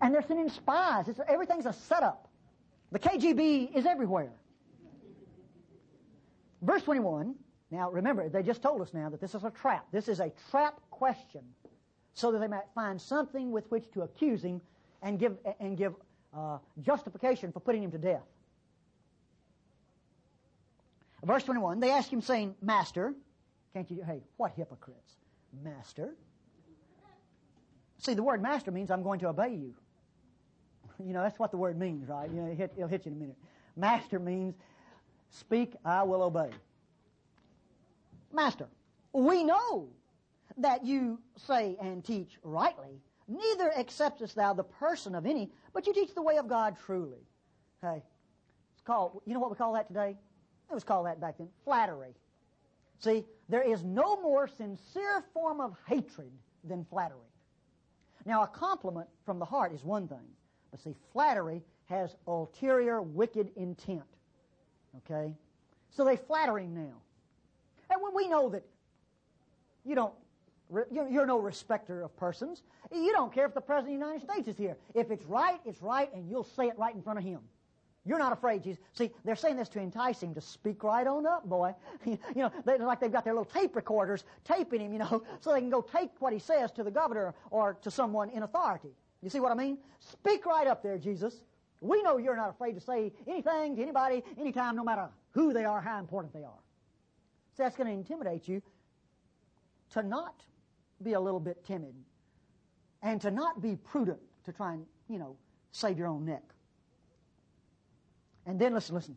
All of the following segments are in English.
And they're sending spies. Everything's a setup. The KGB is everywhere. Verse 21. Now remember, they just told us now that this is a trap. This is a trap question, so that they might find something with which to accuse him and give justification for putting him to death. Verse 21, they ask him saying, Master, hey, what hypocrites? Master. See, the word master means I'm going to obey you. You know, that's what the word means, right? You know, it'll hit you in a minute. Master means, speak, I will obey. Master, we know that you say and teach rightly, neither acceptest thou the person of any, but you teach the way of God truly. Hey, it's called, you know what we call that today? It was called that back then, flattery. See, there is no more sincere form of hatred than flattery. Now, a compliment from the heart is one thing, but see, flattery has ulterior, wicked intent. Okay? So they flatter him now. And when we know that you're no respecter of persons. You don't care if the President of the United States is here. If it's right, and you'll say it right in front of him. You're not afraid, Jesus. See, they're saying this to entice him to speak right on up, boy. You know, like they've got their little tape recorders taping him, you know, so they can go take what he says to the governor or to someone in authority. You see what I mean? Speak right up there, Jesus. We know you're not afraid to say anything to anybody, anytime, no matter who they are, how important they are. So that's going to intimidate you to not be a little bit timid and to not be prudent to try and, you know, save your own neck. And then listen.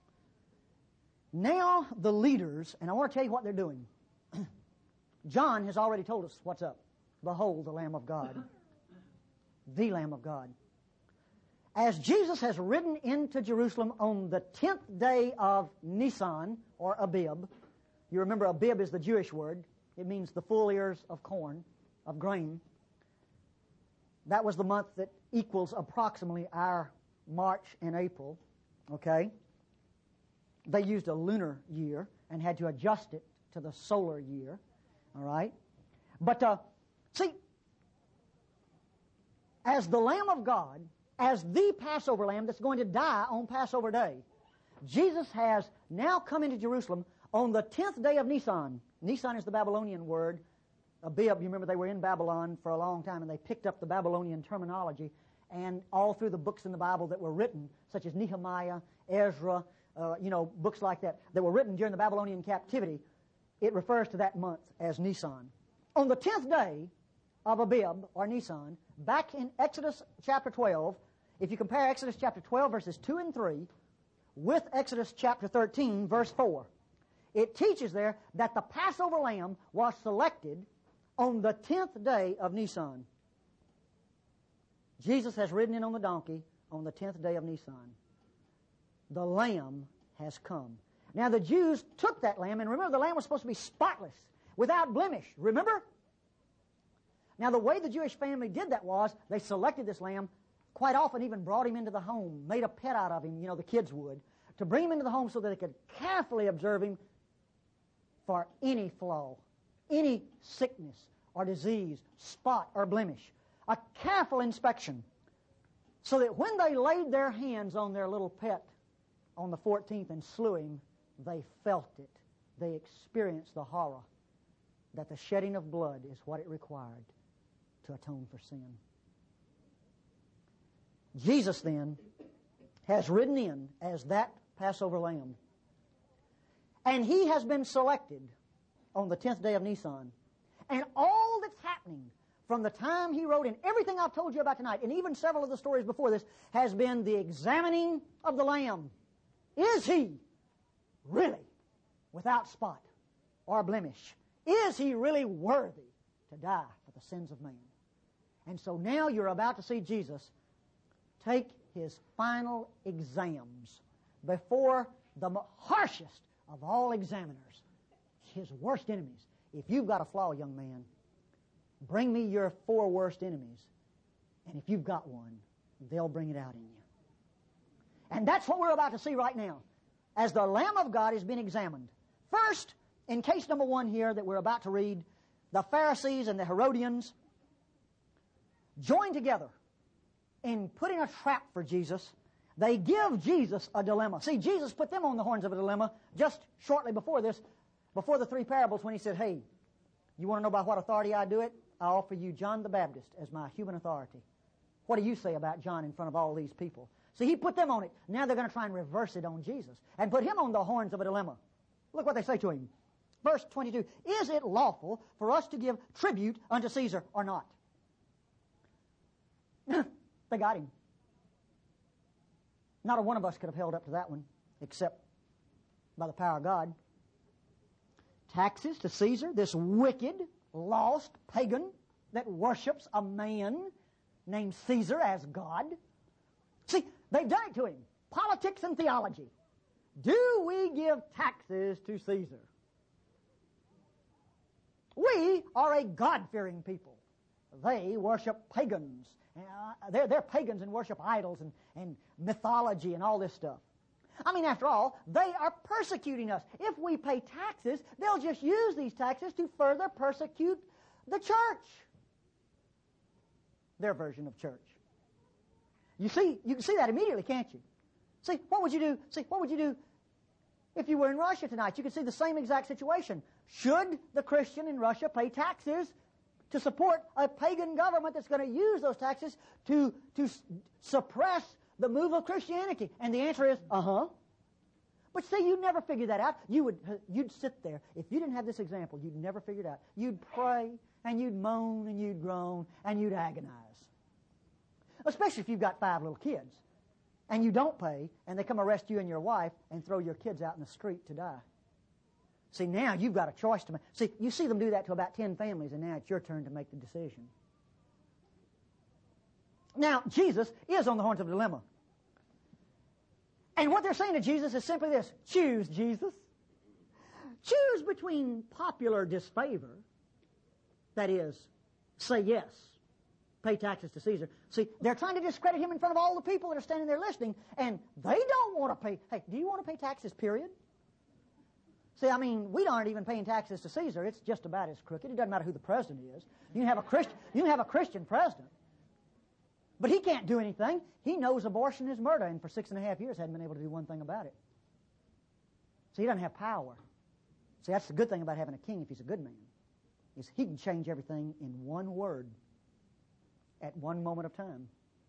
Now the leaders, and I want to tell you what they're doing. John has already told us what's up. Behold the Lamb of God. The Lamb of God. As Jesus has ridden into Jerusalem on the 10th day of Nisan, or Abib. You remember Abib is the Jewish word. It means the full ears of corn, of grain. That was the month that equals approximately our March and April. Okay? They used a lunar year and had to adjust it to the solar year. All right? But, see, as the Lamb of God, as the Passover Lamb that's going to die on Passover Day, Jesus has now come into Jerusalem on the 10th day of Nisan. Nisan is the Babylonian word. Abib, you remember they were in Babylon for a long time and they picked up the Babylonian terminology. And all through the books in the Bible that were written, such as Nehemiah, Ezra, books like that were written during the Babylonian captivity, it refers to that month as Nisan. On the 10th day of Abib, or Nisan, back in Exodus chapter 12, if you compare Exodus chapter 12, verses 2 and 3, with Exodus chapter 13, verse 4, it teaches there that the Passover lamb was selected on the 10th day of Nisan. Jesus has ridden in on the donkey on the 10th day of Nisan. The Lamb has come. Now the Jews took that lamb, and remember the lamb was supposed to be spotless, without blemish. Remember? Now the way the Jewish family did that was, they selected this lamb, quite often even brought him into the home, made a pet out of him, the kids would, to bring him into the home so that they could carefully observe him for any flaw, any sickness or disease, spot or blemish. A careful inspection, so that when they laid their hands on their little pet on the 14th and slew him, they felt it. They experienced the horror that the shedding of blood is what it required to atone for sin. Jesus then has ridden in as that Passover lamb. And he has been selected on the 10th day of Nisan. And all that's happening from the time he rode in, everything I've told you about tonight, and even several of the stories before this, has been the examining of the Lamb. Is he really without spot or blemish? Is he really worthy to die for the sins of man? And so now you're about to see Jesus take his final exams before the harshest of all examiners, his worst enemies. If you've got a flaw, young man, bring me your 4 worst enemies, and if you've got one, they'll bring it out in you. And that's what we're about to see right now, as the Lamb of God is being examined. First, in case number 1 here that we're about to read, the Pharisees and the Herodians joined together in putting a trap for Jesus, they give Jesus a dilemma. See, Jesus put them on the horns of a dilemma just shortly before this, before the three parables, when he said, hey, you want to know by what authority I do it? I offer you John the Baptist as my human authority. What do you say about John in front of all these people? See, he put them on it. Now they're going to try and reverse it on Jesus and put him on the horns of a dilemma. Look what they say to him. Verse 22, is it lawful for us to give tribute unto Caesar or not? They got him. Not a one of us could have held up to that one, except by the power of God. Taxes to Caesar, this wicked, lost pagan that worships a man named Caesar as God. See, they've done it to him. Politics and theology. Do we give taxes to Caesar? We are a God-fearing people. They worship pagans. They're pagans and worship idols and mythology and all this stuff. I mean, after all, they are persecuting us. If we pay taxes, they'll just use these taxes to further persecute the church. Their version of church. You can see that immediately, can't you? See, what would you do? See, what would you do if you were in Russia tonight? You could see the same exact situation. Should the Christian in Russia pay taxes to support a pagan government that's going to use those taxes to suppress the move of Christianity? And the answer is, But see, you'd never figure that out. You'd sit there. If you didn't have this example, you'd never figure it out. You'd pray, and you'd moan, and you'd groan, and you'd agonize. Especially if you've got 5 little kids, and you don't pay, and they come arrest you and your wife and throw your kids out in the street to die. See, now you've got a choice to make. See, you see them do that to about 10 families, and now it's your turn to make the decision. Now, Jesus is on the horns of a dilemma. And what they're saying to Jesus is simply this: choose, Jesus. Choose between popular disfavor, that is, say yes, pay taxes to Caesar. See, they're trying to discredit him in front of all the people that are standing there listening, and they don't want to pay. Hey, do you want to pay taxes, period? See, I mean, we aren't even paying taxes to Caesar. It's just about as crooked. It doesn't matter who the president is. You can have a Christian president, but he can't do anything. He knows abortion is murder, and for 6.5 years hasn't been able to do one thing about it. So he doesn't have power. See, that's the good thing about having a king if he's a good man, is he can change everything in one word at one moment of time.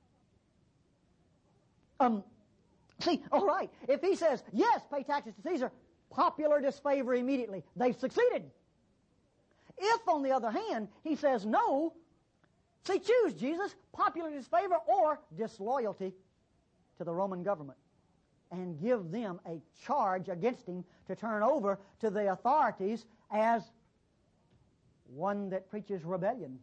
See, all right, if he says, yes, pay taxes to Caesar, popular disfavor immediately. They've succeeded. If, on the other hand, he says no, see, choose, Jesus, popular disfavor or disloyalty to the Roman government, and give them a charge against him to turn over to the authorities as one that preaches rebellion,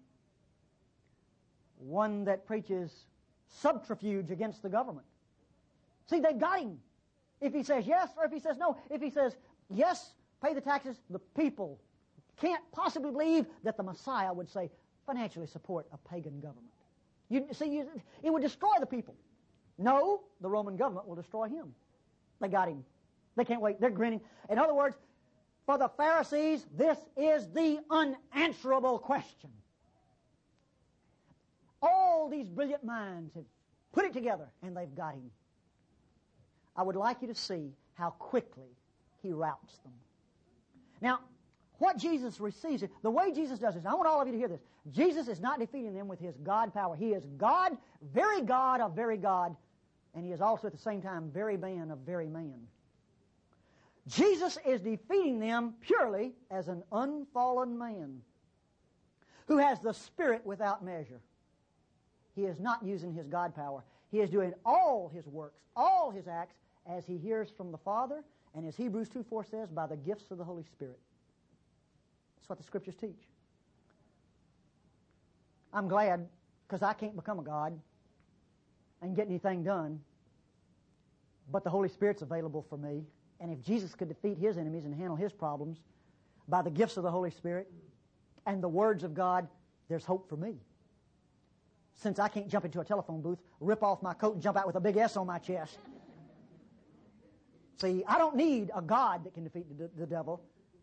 one that preaches subterfuge against the government. See, they've got him. If he says yes or if he says no. If he says yes, pay the taxes, the people can't possibly believe that the Messiah would say, financially support a pagan government. It would destroy the people. No, the Roman government will destroy him. They got him. They can't wait. They're grinning. In other words, for the Pharisees, this is the unanswerable question. All these brilliant minds have put it together, and they've got him. I would like you to see how quickly he routs them. Now, what Jesus receives, the way Jesus does this, I want all of you to hear this. Jesus is not defeating them with his God power. He is God of very God, and he is also at the same time very man of very man. Jesus is defeating them purely as an unfallen man who has the Spirit without measure. He is not using his God power. He is doing all his works, all his acts, as he hears from the Father, and as Hebrews 2:4 says, by the gifts of the Holy Spirit. That's what the Scriptures teach. I'm glad, because I can't become a God and get anything done, but the Holy Spirit's available for me. And if Jesus could defeat his enemies and handle his problems by the gifts of the Holy Spirit and the words of God, there's hope for me. Since I can't jump into a telephone booth, rip off my coat, and jump out with a big S on my chest. See, I don't need a God that can defeat the devil.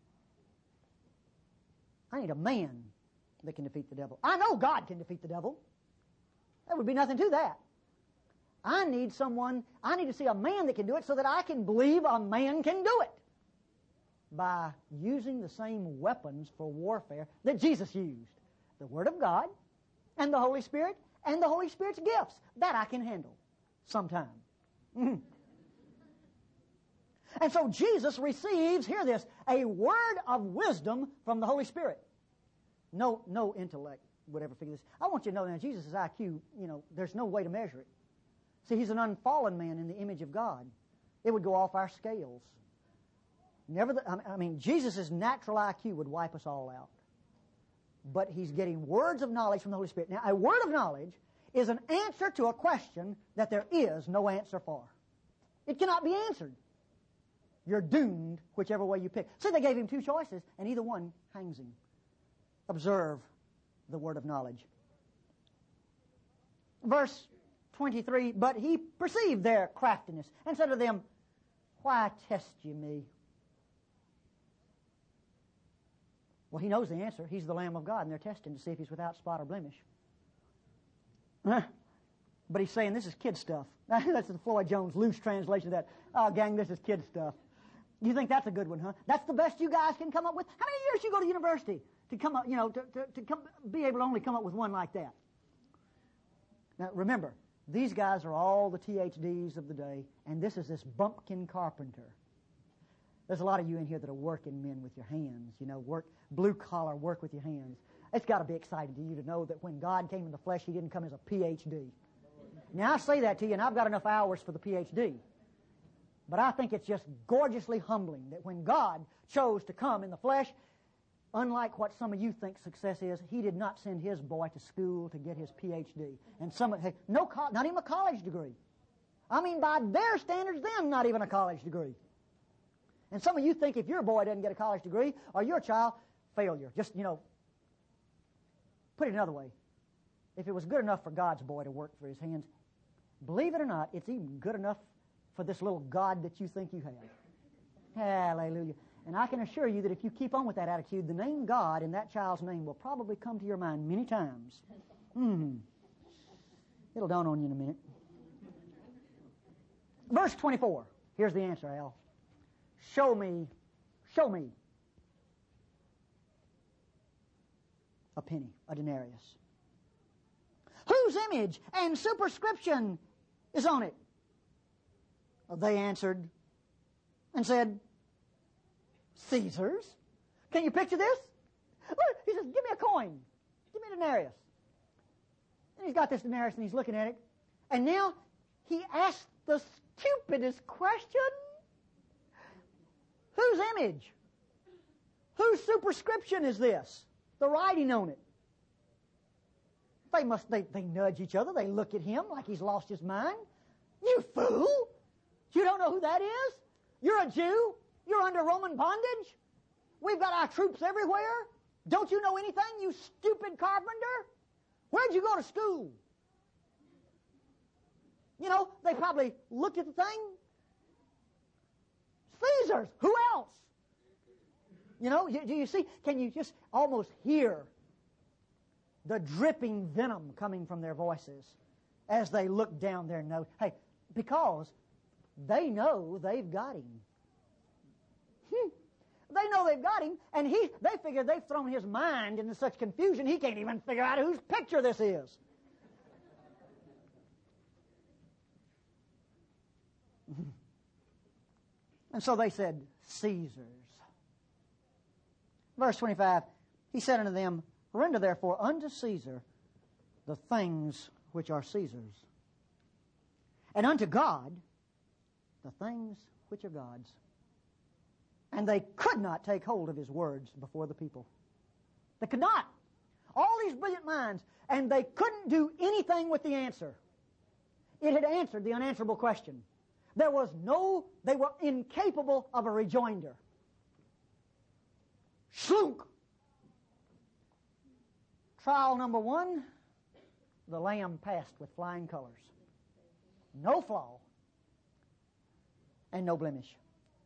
I need a man that can defeat the devil. I know God can defeat the devil. There would be nothing to that. I need to see a man that can do it so that I can believe a man can do it by using the same weapons for warfare that Jesus used. The Word of God and the Holy Spirit and the Holy Spirit's gifts. That I can handle sometime. Mm-hmm. And so Jesus receives, hear this, a word of wisdom from the Holy Spirit. No intellect would ever figure this. I want you to know that Jesus' IQ, there's no way to measure it. See, he's an unfallen man in the image of God. It would go off our scales. Jesus' natural IQ would wipe us all out. But he's getting words of knowledge from the Holy Spirit. Now, a word of knowledge is an answer to a question that there is no answer for. It cannot be answered. You're doomed whichever way you pick. So they gave him two choices, and either one hangs him. Observe the word of knowledge. Verse 23, but he perceived their craftiness and said to them, why test ye me? Well, he knows the answer. He's the Lamb of God, and they're testing to see if he's without spot or blemish. But he's saying this is kid stuff. That's the Floyd Jones loose translation of that. Oh, gang, this is kid stuff. You think that's a good one, huh? That's the best you guys can come up with? How many years you go to university to come up, be able to only come up with one like that? Now, remember, these guys are all the THDs of the day, and this is this bumpkin carpenter. There's a lot of you in here that are working men with your hands, blue-collar work with your hands. It's got to be exciting to you to know that when God came in the flesh, he didn't come as a PhD. Now, I say that to you, and I've got enough hours for the PhD. But I think it's just gorgeously humbling that when God chose to come in the flesh, unlike what some of you think success is, he did not send his boy to school to get his PhD. And not even a college degree. I mean, by their standards then, not even a college degree. And some of you think if your boy doesn't get a college degree, or your child, failure. Just, put it another way. If it was good enough for God's boy to work for his hands, believe it or not, it's even good enough for this little God that you think you have. Hallelujah. And I can assure you that if you keep on with that attitude, the name God in that child's name will probably come to your mind many times. It'll dawn on you in a minute. Verse 24. Here's the answer, Al. Show me a penny, a denarius. Whose image and superscription is on it? Well, they answered and said, Caesar's. Can you picture this? Look, he says, give me a coin. Give me a denarius. And he's got this denarius and he's looking at it. And now he asks the stupidest question. Whose image? Whose superscription is this? The writing on it. They nudge each other. They look at him like he's lost his mind. You fool! You don't know who that is? You're a Jew? You're under Roman bondage? We've got our troops everywhere? Don't you know anything, you stupid carpenter? Where'd you go to school? They probably looked at the thing. Caesar's. Who else? Do you see? Can you just almost hear the dripping venom coming from their voices as they look down their nose? Hey, because they know they've got him. They know they've got him, and they figure they've thrown his mind into such confusion he can't even figure out whose picture this is. And so they said, Caesar's. Verse 25, he said unto them, render therefore unto Caesar the things which are Caesar's, and unto God the things which are God's. And they could not take hold of his words before the people. They could not. All these brilliant minds, and they couldn't do anything with the answer. It had answered the unanswerable question. They were incapable of a rejoinder. Slunk. Trial number 1, the Lamb passed with flying colors. No flaw and no blemish.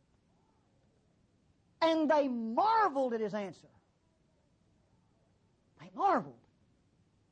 And they marveled at his answer. They marveled.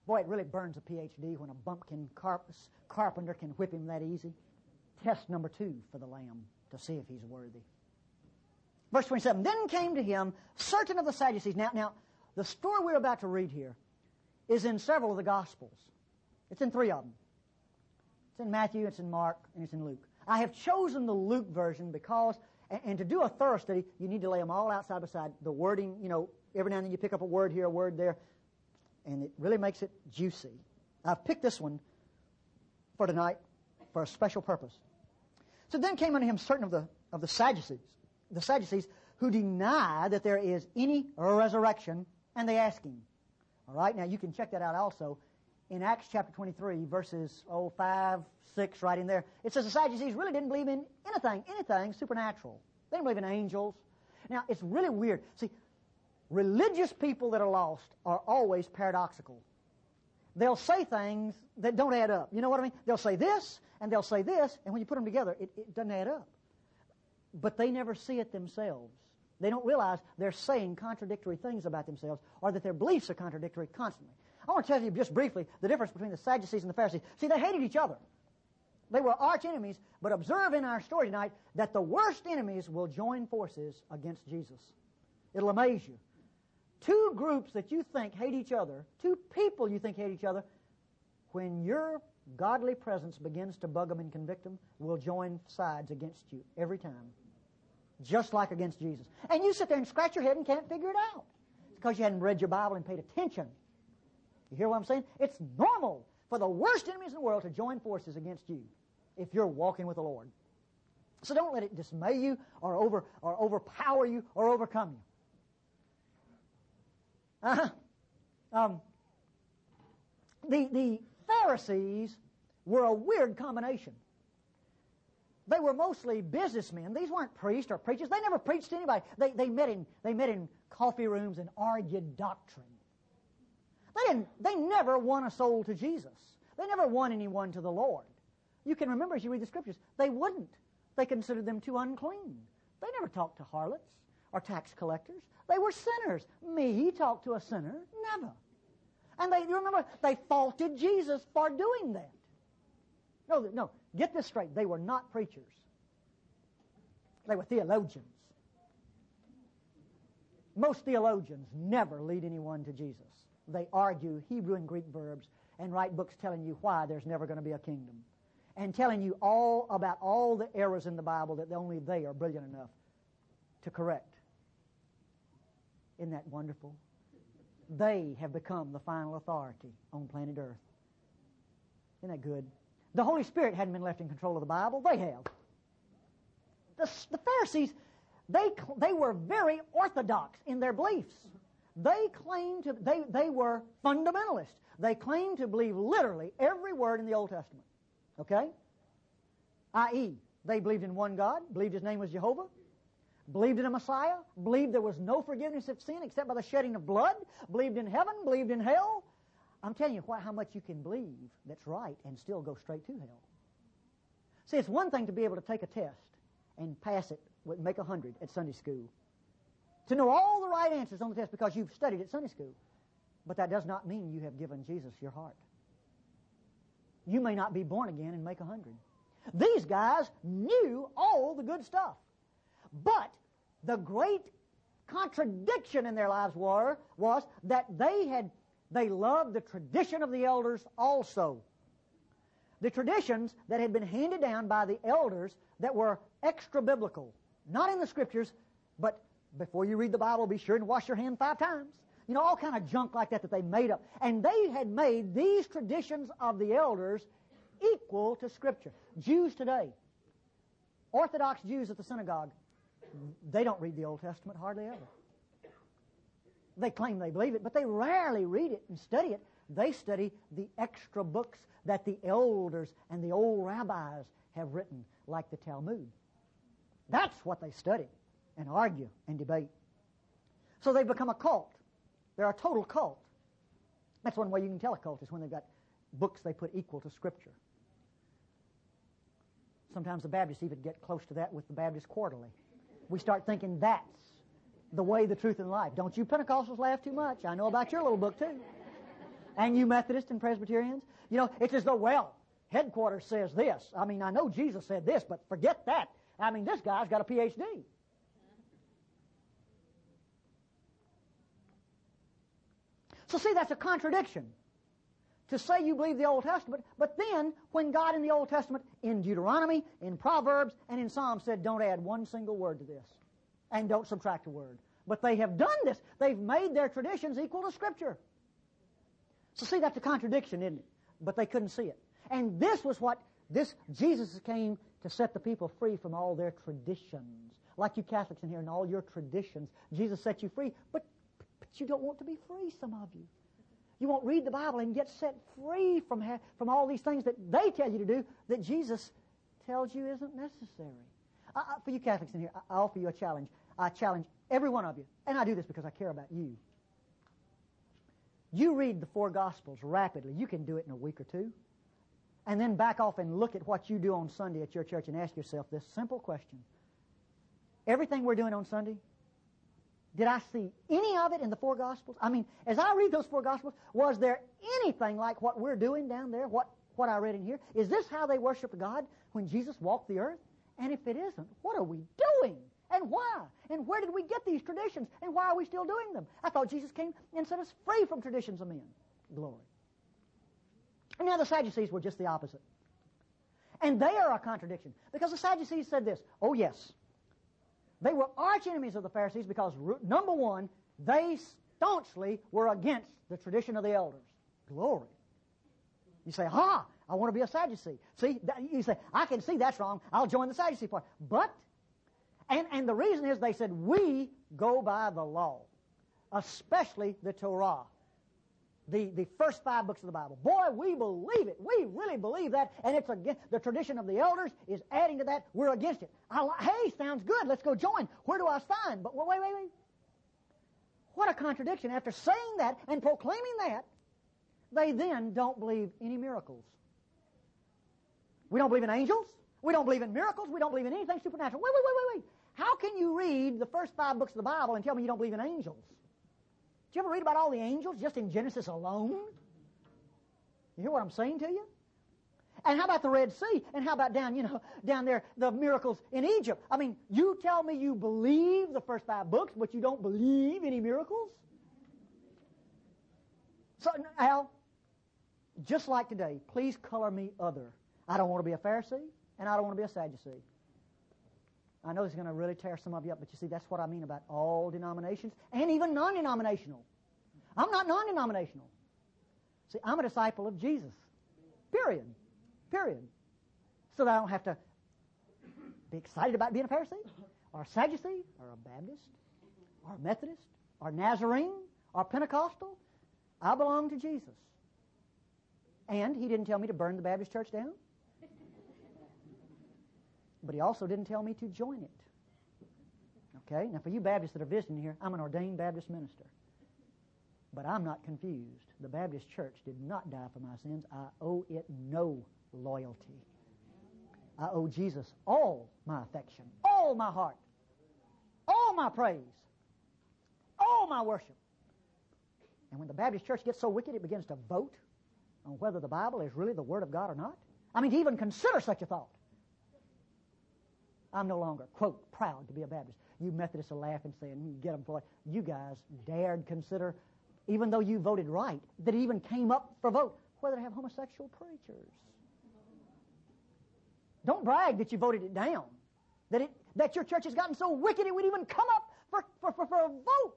Boy, it really burns a PhD when a bumpkin carpenter can whip him that easy. Test number 2 for the Lamb to see if he's worthy. Verse 27, then came to him certain of the Sadducees. Now, the story we're about to read here is in several of the Gospels. It's in 3 of them. It's in Matthew, it's in Mark, and it's in Luke. I have chosen the Luke version because, and to do a thorough study, you need to lay them all out side by side. The wording, every now and then you pick up a word here, a word there, and it really makes it juicy. I've picked this one for tonight for a special purpose. So then came unto him certain of the Sadducees who deny that there is any resurrection, and they ask him. All right, now you can check that out also in Acts chapter 23, verses 5, 6, right in there. It says the Sadducees really didn't believe in anything supernatural. They didn't believe in angels. Now, it's really weird. See, religious people that are lost are always paradoxical. They'll say things that don't add up. You know what I mean? They'll say this, and they'll say this, and when you put them together, it doesn't add up. But they never see it themselves. They don't realize they're saying contradictory things about themselves, or that their beliefs are contradictory constantly. I want to tell you just briefly the difference between the Sadducees and the Pharisees. See, they hated each other. They were arch enemies, but observe in our story tonight that the worst enemies will join forces against Jesus. It'll amaze you. 2 groups that you think hate each other, 2 people you think hate each other, when your godly presence begins to bug them and convict them, will join sides against you every time. Just like against Jesus. And you sit there and scratch your head and can't figure it out. It's because you hadn't read your Bible and paid attention. You hear what I'm saying? It's normal for the worst enemies in the world to join forces against you if you're walking with the Lord. So don't let it dismay you or overpower you or overcome you. The Pharisees were a weird combination. They were mostly businessmen. These weren't priests or preachers. They never preached to anybody. They met in coffee rooms and argued doctrine. They never won a soul to Jesus. They never won anyone to the Lord. You can remember as you read the Scriptures, they wouldn't. They considered them too unclean. They never talked to harlots or tax collectors. They were sinners. Me talk to a sinner? Never. And you remember, they faulted Jesus for doing that. No, get this straight. They were not preachers. They were theologians. Most theologians never lead anyone to Jesus. They argue Hebrew and Greek verbs and write books telling you why there's never going to be a kingdom, and telling you all about all the errors in the Bible that only they are brilliant enough to correct. Isn't that wonderful? They have become the final authority on planet Earth. Isn't that good? The Holy Spirit hadn't been left in control of the Bible. They have. The Pharisees, they were very orthodox in their beliefs. They were fundamentalists. They claimed to believe literally every word in the Old Testament. Okay? I.e., they believed in one God, believed His name was Jehovah, believed in a Messiah, believed there was no forgiveness of sin except by the shedding of blood, believed in heaven, believed in hell. I'm telling you how much you can believe that's right and still go straight to hell. See, it's one thing to be able to take a test and pass it, make 100 at Sunday school. To know all the right answers on the test because you've studied at Sunday school. But that does not mean you have given Jesus your heart. You may not be born again and make 100. These guys knew all the good stuff. But the great contradiction in their lives was that they loved the tradition of the elders also. The traditions that had been handed down by the elders that were extra-biblical. Not in the Scriptures, but before you read the Bible, be sure and wash your hand 5 times. You know, all kind of junk like that they made up. And they had made these traditions of the elders equal to Scripture. Jews today, Orthodox Jews at the synagogue, they don't read the Old Testament hardly ever. They claim they believe it, but they rarely read it and study it. They study the extra books that the elders and the old rabbis have written, like the Talmud. That's what they study and argue and debate. So they've become a cult. They're a total cult. That's one way you can tell a cult is when they've got books they put equal to Scripture. Sometimes the Baptists even get close to that with the Baptist Quarterly. We start thinking that's the way, the truth, and life. Don't you Pentecostals laugh too much. I know about your little book too. And you Methodists and Presbyterians, it's as though, well, headquarters says this. I mean, I know Jesus said this, but forget that. I mean, this guy's got a PhD. So see, that's a contradiction. To say you believe the Old Testament, but then when God in the Old Testament, in Deuteronomy, in Proverbs, and in Psalms said, don't add one single word to this, and don't subtract a word. But they have done this. They've made their traditions equal to Scripture. So see, that's a contradiction, isn't it? But they couldn't see it. And this was what Jesus came to set the people free from all their traditions. Like you Catholics in here and all your traditions. Jesus set you free, but you don't want to be free, some of you. You won't read the Bible and get set free from all these things that they tell you to do that Jesus tells you isn't necessary. For you Catholics in here, I offer you a challenge. I challenge every one of you, and I do this because I care about you. You read the 4 Gospels rapidly. You can do it in a week or 2. And then back off and look at what you do on Sunday at your church and ask yourself this simple question. Everything we're doing on Sunday, did I see any of it in the 4 Gospels? I mean, as I read those 4 Gospels, was there anything like what we're doing down there, what I read in here? Is this how they worshiped God when Jesus walked the earth? And if it isn't, what are we doing? And why? And where did we get these traditions? And why are we still doing them? I thought Jesus came and set us free from traditions of men. Glory. And now the Sadducees were just the opposite. And they are a contradiction. Because the Sadducees said this, oh yes, they were arch enemies of the Pharisees because, number one, they staunchly were against the tradition of the elders. Glory. You say, I want to be a Sadducee. See, you say, I can see that's wrong. I'll join the Sadducee party. But, and the reason is they said, we go by the law, especially the Torah, the first 5 books of the Bible. Boy, we believe it. We really believe that, and it's against the tradition of the elders is adding to that. We're against it. Hey, sounds good. Let's go join. Where do I sign? But wait. What a contradiction. After saying that and proclaiming that, they then don't believe any miracles. We don't believe in angels. We don't believe in miracles. We don't believe in anything supernatural. Wait. How can you read the first 5 books of the Bible and tell me you don't believe in angels? Did you ever read about all the angels just in Genesis alone? You hear what I'm saying to you? And how about the Red Sea? And how about down there, the miracles in Egypt? I mean, you tell me you believe the first 5 books, but you don't believe any miracles? So, Al, just like today, please color me other. I don't want to be a Pharisee, and I don't want to be a Sadducee. I know this is going to really tear some of you up, but you see, that's what I mean about all denominations, and even non-denominational. I'm not non-denominational. See, I'm a disciple of Jesus. Period. So that I don't have to be excited about being a Pharisee, or a Sadducee, or a Baptist, or a Methodist, or Nazarene, or Pentecostal. I belong to Jesus. And He didn't tell me to burn the Baptist church down. But He also didn't tell me to join it. Okay? Now, for you Baptists that are visiting here, I'm an ordained Baptist minister. But I'm not confused. The Baptist church did not die for my sins. I owe it no loyalty. I owe Jesus all my affection, all my heart, all my praise, all my worship. And when the Baptist church gets so wicked it begins to vote on whether the Bible is really the Word of God or not, I mean, to even consider such a thought, I'm no longer, quote, proud to be a Baptist. You Methodists will laugh and say, get them for it. You guys dared consider, even though you voted right, that it even came up for vote, whether to have homosexual preachers. Don't brag that you voted it down, that your church has gotten so wicked it would even come up for a vote.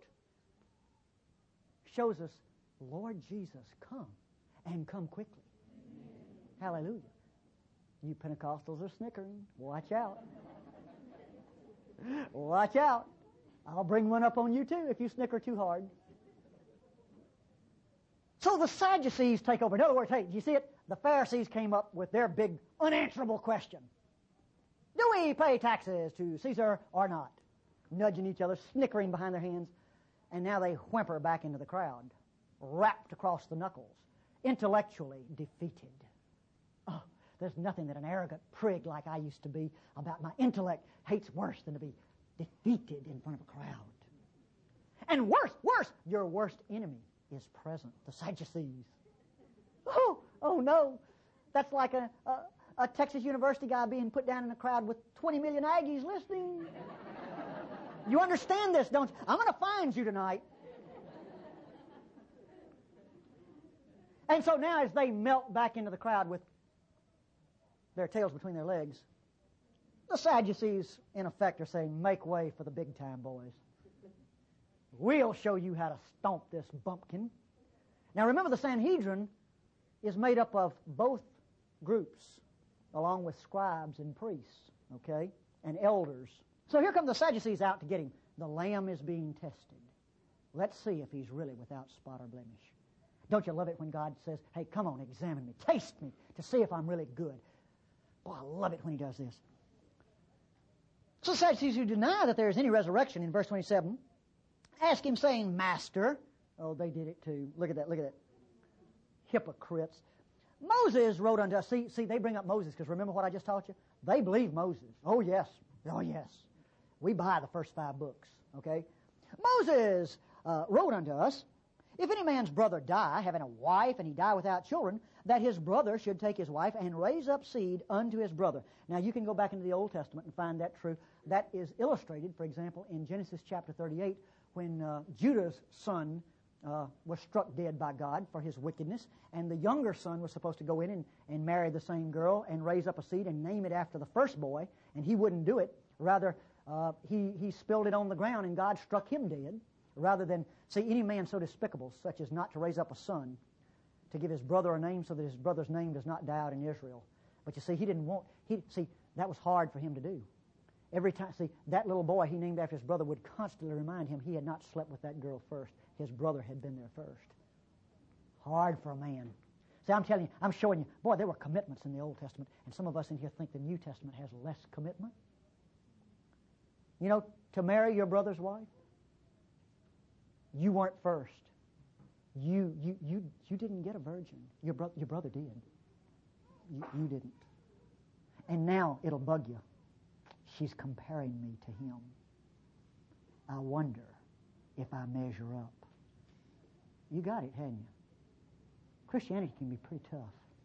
Shows us, Lord Jesus, come, and come quickly. Hallelujah. You Pentecostals are snickering. Watch out. Watch out. I'll bring one up on you too if you snicker too hard. So the Sadducees take over. In other words, hey, do you see it? The Pharisees came up with their big unanswerable question. Do we pay taxes to Caesar or not? Nudging each other, snickering behind their hands. And now they whimper back into the crowd, wrapped across the knuckles, intellectually defeated. Oh, there's nothing that an arrogant prig like I used to be about my intellect hates worse than to be defeated in front of a crowd. And worse, your worst enemy is present, the Sadducees. Oh no. That's like a Texas University guy being put down in a crowd with 20 million Aggies listening. You understand this, don't you? I'm going to find you tonight. And so now as they melt back into the crowd with their tails between their legs, the Sadducees, in effect, are saying, make way for the big time, boys. We'll show you how to stomp this bumpkin. Now remember, the Sanhedrin is made up of both groups, along with scribes and priests, okay, and elders. So here come the Sadducees out to get him. The lamb is being tested. Let's see if he's really without spot or blemish. Don't you love it when God says, hey, come on, examine me, taste me, to see if I'm really good. Boy, I love it when he does this. So the Sadducees who deny that there is any resurrection in verse 27 ask him, saying, Master. Oh, they did it too. Look at that, look at that. Hypocrites. Moses wrote unto us. See, they bring up Moses because remember what I just taught you? They believe Moses. Oh, yes. Oh, yes. We buy the first 5 books, okay? Moses wrote unto us, if any man's brother die, having a wife, and he die without children, that his brother should take his wife and raise up seed unto his brother. Now, you can go back into the Old Testament and find that true. That is illustrated, for example, in Genesis chapter 38, when Judah's son was struck dead by God for his wickedness, and the younger son was supposed to go in and marry the same girl and raise up a seed and name it after the first boy, and he wouldn't do it. Rather, he spilled it on the ground, and God struck him dead, rather than, see, any man so despicable, such as not to raise up a son, to give his brother a name so that his brother's name does not die out in Israel. But you see, that was hard for him to do. Every time, that little boy he named after his brother would constantly remind him he had not slept with that girl first. His brother had been there first. Hard for a man. See, I'm telling you, I'm showing you, boy, there were commitments in the Old Testament, and some of us in here think the New Testament has less commitment. You know, to marry your brother's wife, you weren't first. You didn't get a virgin. Your brother did. You didn't. And now it'll bug you. She's comparing me to him. I wonder if I measure up. You got it, hadn't you? Christianity can be pretty tough.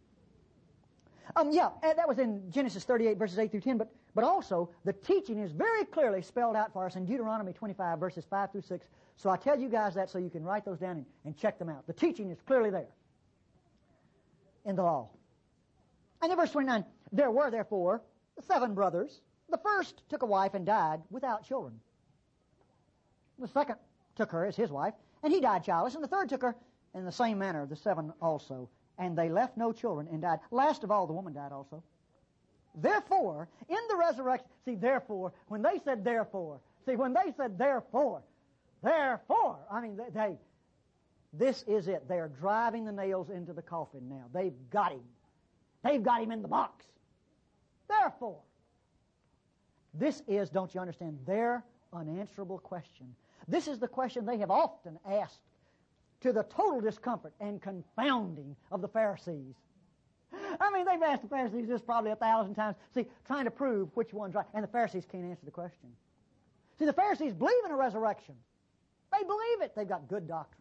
That was in Genesis 38, verses 8 through 10, but also the teaching is very clearly spelled out for us in Deuteronomy 25, verses 5 through 6. So I tell you guys that so you can write those down and check them out. The teaching is clearly there in the law. And in verse 29, there were therefore 7 brothers. The first took a wife and died without children. The second took her as his wife, and he died childless. And the third took her in the same manner, the 7 also. And they left no children and died. Last of all, the woman died also. Therefore, in the resurrection, when they said therefore, I mean, this is it. They are driving the nails into the coffin now. They've got him. They've got him in the box. Therefore, this is, don't you understand, their unanswerable question. This is the question they have often asked to the total discomfort and confounding of the Pharisees. I mean, they've asked the Pharisees this probably 1,000 times, trying to prove which one's right, and the Pharisees can't answer the question. See, the Pharisees believe in a resurrection. They believe it. They've got good doctrine.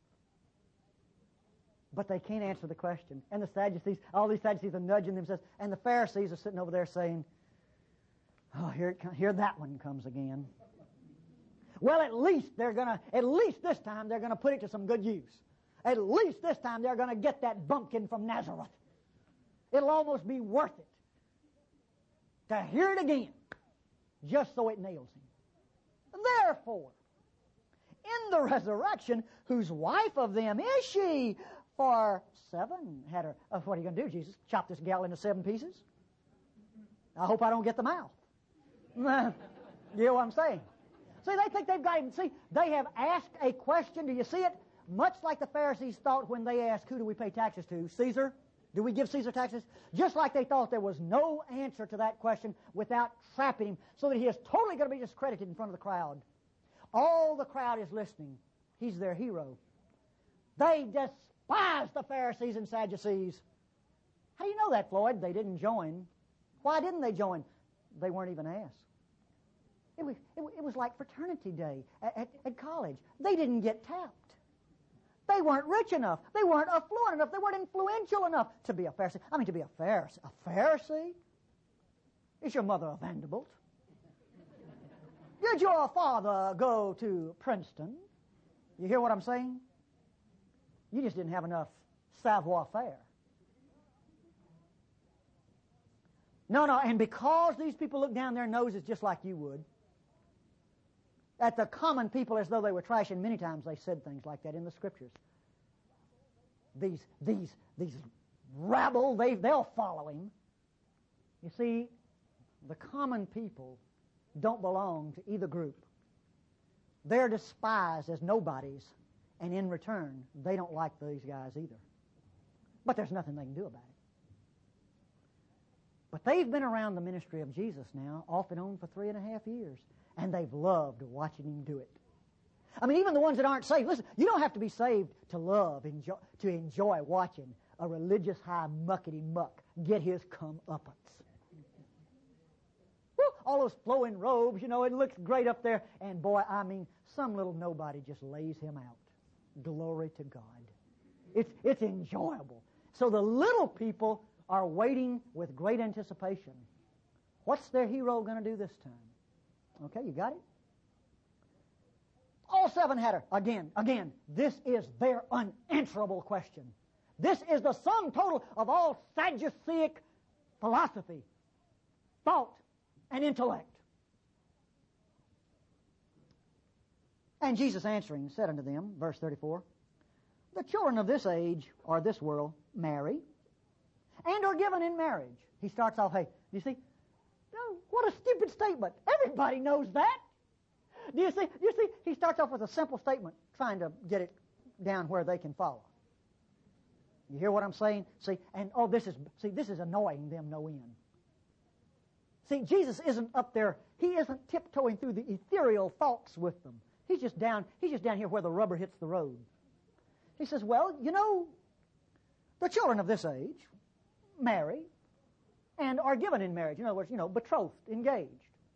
But they can't answer the question. And the Sadducees, all these Sadducees are nudging themselves, and the Pharisees are sitting over there saying, oh, here that one comes again. Well, at least this time they're going to put it to some good use. At least this time they're going to get that bumpkin from Nazareth. It'll almost be worth it to hear it again, just so it nails him. Therefore, in the resurrection, whose wife of them is she? For 7 had her. What are you going to do, Jesus? Chop this gal into 7 pieces? I hope I don't get the mouth. You know what I'm saying? See, they think they've got him. See, they have asked a question. Do you see it? Much like the Pharisees thought when they asked, who do we pay taxes to? Caesar? Do we give Caesar taxes? Just like they thought there was no answer to that question without trapping him, so that he is totally going to be discredited in front of the crowd. All the crowd is listening. He's their hero. They despise the Pharisees and Sadducees. How do you know that, Floyd? They didn't join. Why didn't they join? They weren't even asked. It was like fraternity day at college. They didn't get tapped. They weren't rich enough. They weren't affluent enough. They weren't influential enough to be a Pharisee. I mean, to be a Pharisee. A Pharisee? Is your mother a Vanderbilt? Did your father go to Princeton? You hear what I'm saying? You just didn't have enough savoir-faire. No, and because these people look down their noses just like you would, at the common people as though they were trash, and many times they said things like that in the Scriptures. These rabble, they'll follow him. You see, the common people don't belong to either group. They're despised as nobodies, and in return, they don't like these guys either. But there's nothing they can do about it. But they've been around the ministry of Jesus now, off and on for 3.5 years, and they've loved watching him do it. I mean, even the ones that aren't saved, listen, you don't have to be saved to love, to enjoy watching a religious high muckety-muck get his comeuppance. All those flowing robes, it looks great up there. And boy, I mean, some little nobody just lays him out. Glory to God. It's enjoyable. So the little people are waiting with great anticipation. What's their hero going to do this time? Okay, you got it? All seven had her. Again, this is their unanswerable question. This is the sum total of all Sadduceic philosophy, thought, and intellect. And Jesus answering said unto them, verse 34, the children of this age or this world marry and are given in marriage. He starts off, hey, do you see? No, what a stupid statement. Everybody knows that. Do you see? He starts off with a simple statement, trying to get it down where they can follow. You hear what I'm saying? This is annoying them no end. See, Jesus isn't up there. He isn't tiptoeing through the ethereal thoughts with them. He's just down here where the rubber hits the road. He says, well, the children of this age marry and are given in marriage. In other words, betrothed, engaged.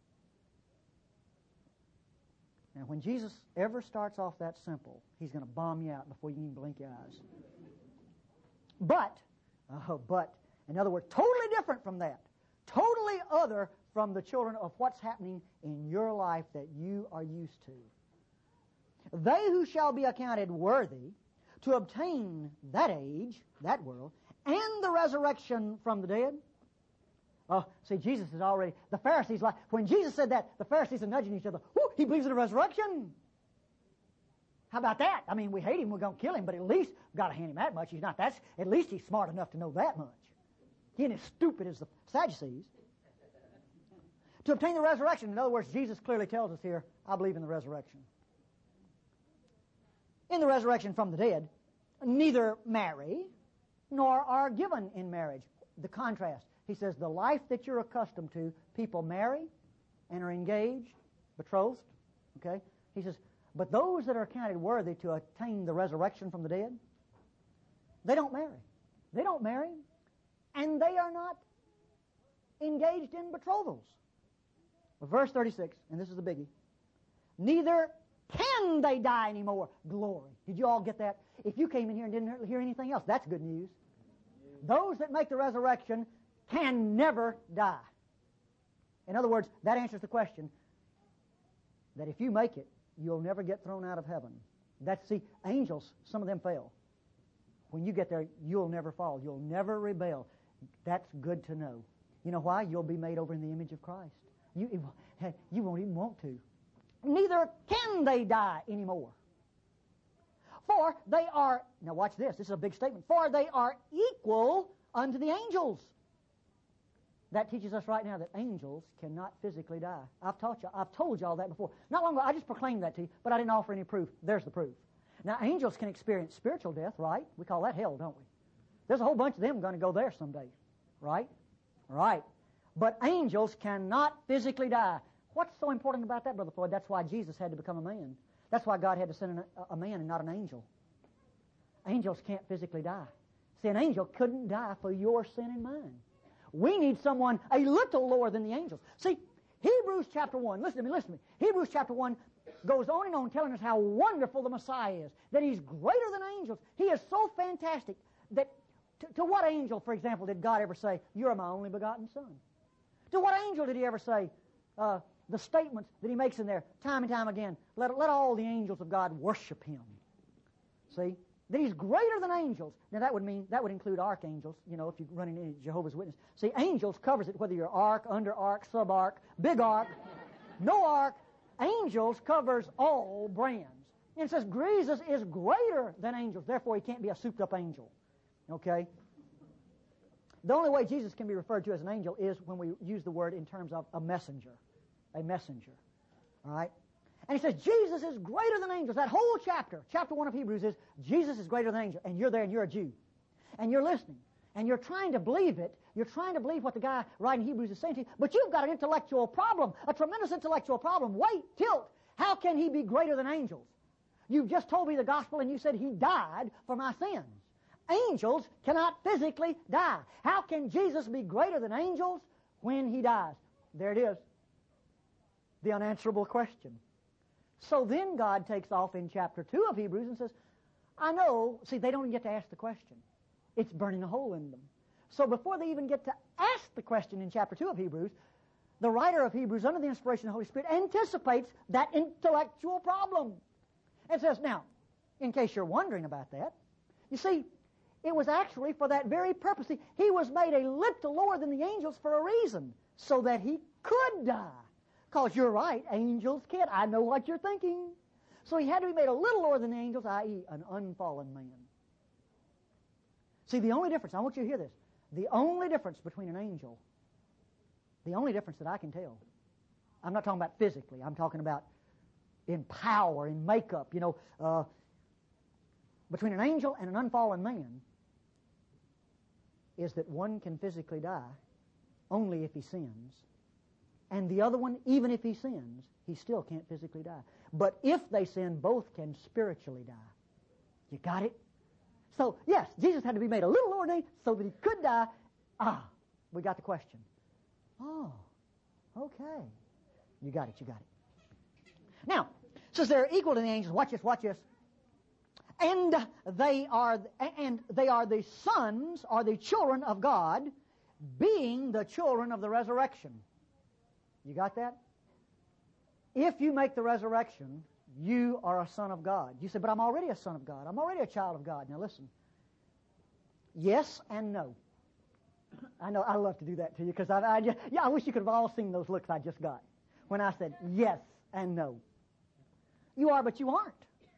Now, when Jesus ever starts off that simple, he's going to bomb you out before you even blink your eyes. But, in other words, totally different from that. Totally other from the children of what's happening in your life that you are used to. They who shall be accounted worthy to obtain that age, that world, and the resurrection from the dead. Oh, see, Jesus is already, the Pharisees, when Jesus said that, the Pharisees are nudging each other. Whoo, he believes in the resurrection. How about that? I mean, we hate him, we're going to kill him, but at least we've got to hand him that much. At least he's smart enough to know that much. He ain't as stupid as the Sadducees. To obtain the resurrection. In other words, Jesus clearly tells us here, I believe in the resurrection. In the resurrection from the dead, neither marry nor are given in marriage. The contrast. He says the life that you're accustomed to, people marry and are engaged, betrothed. Okay? He says, but those that are counted worthy to attain the resurrection from the dead, they don't marry. They don't marry. And they are not engaged in betrothals. Verse 36, and this is the biggie. Neither can they die anymore. Glory. Did you all get that? If you came in here and didn't hear anything else, that's good news. Those that make the resurrection can never die. In other words, that answers the question that if you make it, you'll never get thrown out of heaven. Angels, some of them fail. When you get there, you'll never fall. You'll never rebel. That's good to know. You know why? You'll be made over in the image of Christ. You won't even want to. Neither can they die anymore. For they are, now watch this is a big statement, for they are equal unto the angels. That teaches us right now that angels cannot physically die. I've told you all that before. Not long ago, I just proclaimed that to you, but I didn't offer any proof. There's the proof. Now, angels can experience spiritual death, right? We call that hell, don't we? There's a whole bunch of them going to go there someday, right? Right. But angels cannot physically die. What's so important about that, Brother Floyd? That's why Jesus had to become a man. That's why God had to send a man and not an angel. Angels can't physically die. See, an angel couldn't die for your sin and mine. We need someone a little lower than the angels. See, Hebrews chapter 1, listen to me. Hebrews chapter 1 goes on and on telling us how wonderful the Messiah is, that He's greater than angels. He is so fantastic that to what angel, for example, did God ever say, "You're my only begotten Son"? To what angel did He ever say the statements that He makes in there time and time again, let all the angels of God worship Him? See? That He's greater than angels. Now that would include archangels, if you run into Jehovah's Witness. See, angels covers it, whether you're ark, under ark, sub-ark, big ark, no ark. Angels covers all brands. And it says Jesus is greater than angels. Therefore, He can't be a souped-up angel. Okay? The only way Jesus can be referred to as an angel is when we use the word in terms of a messenger. A messenger. All right? And he says Jesus is greater than angels. That whole chapter 1 of Hebrews is Jesus is greater than angels. And you're there and you're a Jew. And you're listening. And you're trying to believe it. You're trying to believe what the guy writing Hebrews is saying to you. But you've got an intellectual problem, a tremendous intellectual problem. Wait, tilt. How can He be greater than angels? You've just told me the gospel and you said He died for my sins. Angels cannot physically die. How can Jesus be greater than angels when He dies? There it is. The unanswerable question. So then God takes off in chapter 2 of Hebrews and says, I know, see, they don't even get to ask the question. It's burning a hole in them. So before they even get to ask the question in chapter 2 of Hebrews, the writer of Hebrews, under the inspiration of the Holy Spirit, anticipates that intellectual problem. And says, now, in case you're wondering about that, you see, it was actually for that very purpose. See, He was made a little lower than the angels for a reason, so that He could die. Because you're right, angels can't. I know what you're thinking. So He had to be made a little lower than the angels, i.e., an unfallen man. See, the only difference, I want you to hear this, the only difference between an angel, the only difference that I can tell, I'm not talking about physically, I'm talking about in power, in makeup, between an angel and an unfallen man, is that one can physically die only if he sins. And the other one, even if he sins, he still can't physically die. But if they sin, both can spiritually die. You got it? So, yes, Jesus had to be made a little lower than so that He could die. We got the question. Oh, okay. You got it. Now, since they're equal to the angels, watch this. And they are the sons or the children of God, being the children of the resurrection. You got that? If you make the resurrection, you are a son of God. You say, but I'm already a son of God. I'm already a child of God. Now listen. Yes and no. I know I love to do that to you because I wish you could have all seen those looks I just got when I said yes and no. You are, but you aren't.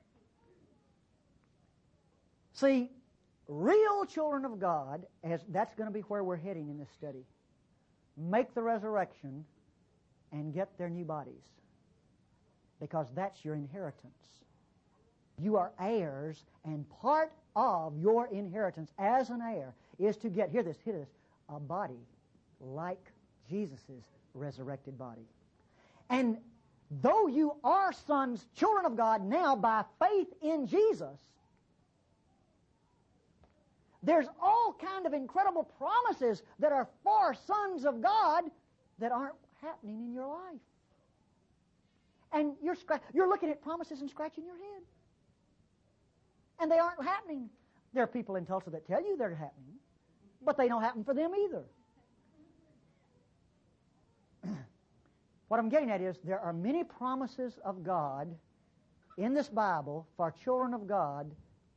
See, real children of God, that's going to be where we're heading in this study. Make the resurrection and get their new bodies. Because that's your inheritance. You are heirs, and part of your inheritance as an heir is to get, hear this, a body like Jesus' resurrected body. And though you are sons, children of God now by faith in Jesus, there's all kind of incredible promises that are for sons of God that aren't happening in your life. And you're looking at promises and scratching your head. And they aren't happening. There are people in Tulsa that tell you they're happening, but they don't happen for them either. What I'm getting at is there are many promises of God in this Bible for children of God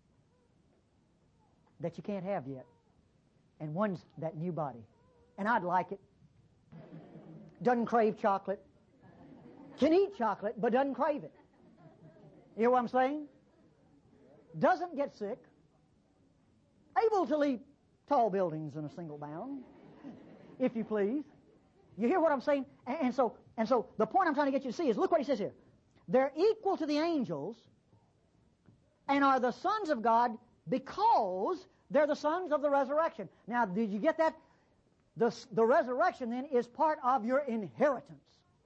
that you can't have yet. And one's that new body. And I'd like it. Doesn't crave chocolate. Can eat chocolate, but doesn't crave it. You hear what I'm saying? Doesn't get sick. Able to leap tall buildings in a single bound, if you please. You hear what I'm saying? And so the point I'm trying to get you to see is, look what he says here. They're equal to the angels and are the sons of God because they're the sons of the resurrection. Now, did you get that? The resurrection, then, is part of your inheritance.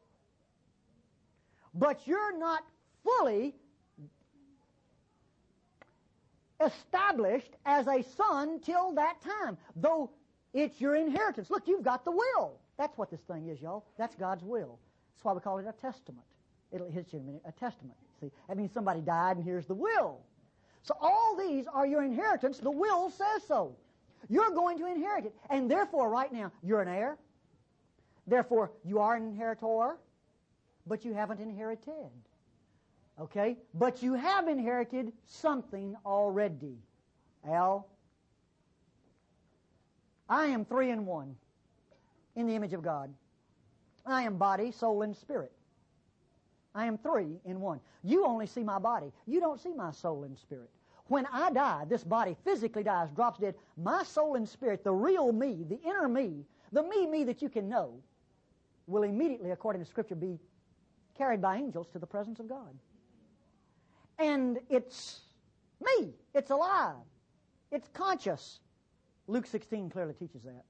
But you're not fully established as a son till that time, though it's your inheritance. Look, you've got the will. That's what this thing is, y'all. That's God's will. That's why we call it a testament. It'll hit you in a minute. A testament. See, that means somebody died and here's the will. So all these are your inheritance. The will says so. You're going to inherit it. And therefore, right now, you're an heir. Therefore, you are an inheritor, but you haven't inherited. Okay? But you have inherited something already. Al, I am 3 in 1 in the image of God. I am body, soul, and spirit. I am 3 in 1. You only see my body. You don't see my soul and spirit. When I die, this body physically dies, drops dead. My soul and spirit, the real me, the inner me, the me that you can know, will immediately, according to Scripture, be carried by angels to the presence of God. And it's me. It's alive. It's conscious. Luke 16 clearly teaches that.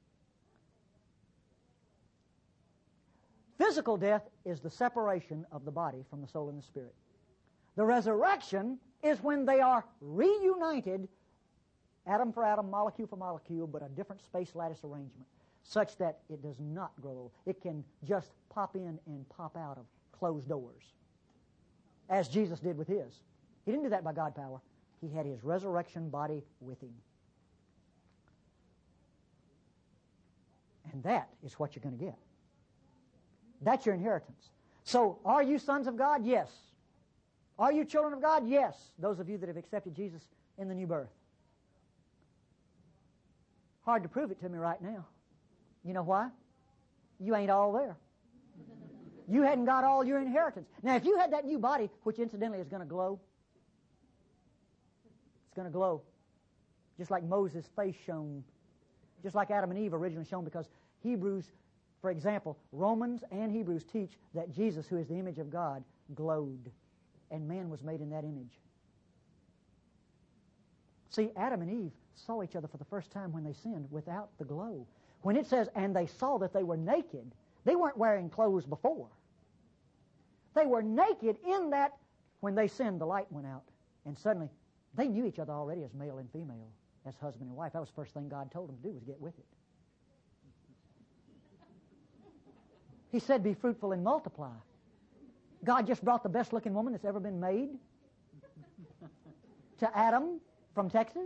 Physical death is the separation of the body from the soul and the spirit. The resurrection is when they are reunited, atom for atom, molecule for molecule, but a different space lattice arrangement, such that it does not grow old. It can just pop in and pop out of closed doors, as Jesus did with his. He didn't do that by God power. He had his resurrection body with him. And that is what you're going to get. That's your inheritance. So, are you sons of God? Yes. Are you children of God? Yes. Those of you that have accepted Jesus in the new birth. Hard to prove it to me right now. You know why? You ain't all there. You hadn't got all your inheritance. Now, if you had that new body, which incidentally is going to glow, it's going to glow. Just like Moses' face shone. Just like Adam and Eve originally shone, because Hebrews, for example, Romans and Hebrews teach that Jesus, who is the image of God, glowed. And man was made in that image. See, Adam and Eve saw each other for the first time when they sinned without the glow. When it says, and they saw that they were naked, they weren't wearing clothes before. They were naked in that when they sinned, the light went out. And suddenly, they knew each other already as male and female, as husband and wife. That was the first thing God told them to do, was get with it. He said, be fruitful and multiply. God just brought the best-looking woman that's ever been made to Adam from Texas.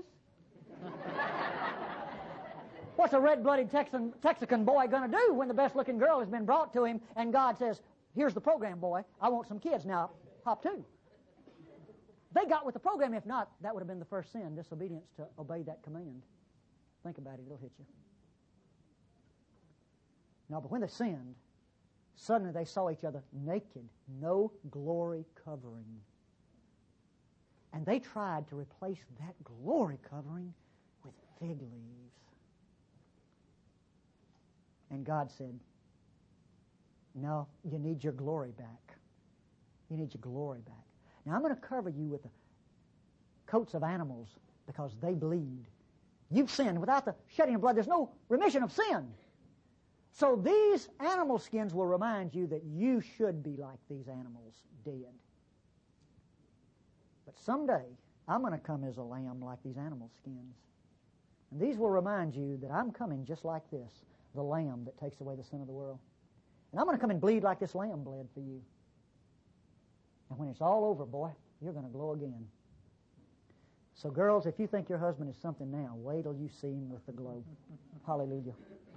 What's a red-blooded Texican boy going to do when the best-looking girl has been brought to him and God says, here's the program, boy. I want some kids. Now, hop to. They got with the program. If not, that would have been the first sin, disobedience to obey that command. Think about it. It'll hit you. No, but when they sinned, suddenly they saw each other naked, no glory covering. And they tried to replace that glory covering with fig leaves. And God said, no, you need your glory back. You need your glory back. Now I'm going to cover you with the coats of animals because they bleed. You've sinned. Without the shedding of blood, there's no remission of sin. So these animal skins will remind you that you should be like these animals, dead. But someday, I'm going to come as a lamb like these animal skins. And these will remind you that I'm coming just like this, the lamb that takes away the sin of the world. And I'm going to come and bleed like this lamb bled for you. And when it's all over, boy, you're going to glow again. So girls, if you think your husband is something now, wait till you see him with the glow. Hallelujah.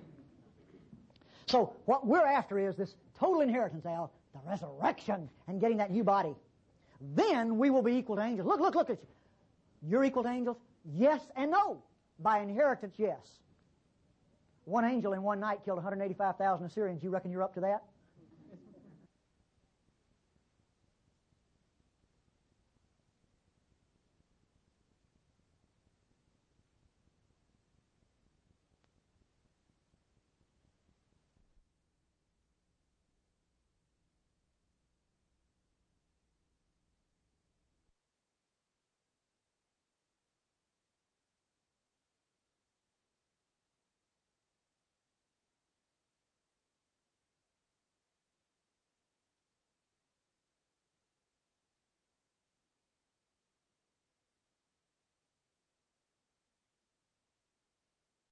So what we're after is this total inheritance, Al, the resurrection and getting that new body. Then we will be equal to angels. Look at you. You're equal to angels? Yes and no. By inheritance, yes. One angel in one night killed 185,000 Assyrians. You reckon you're up to that?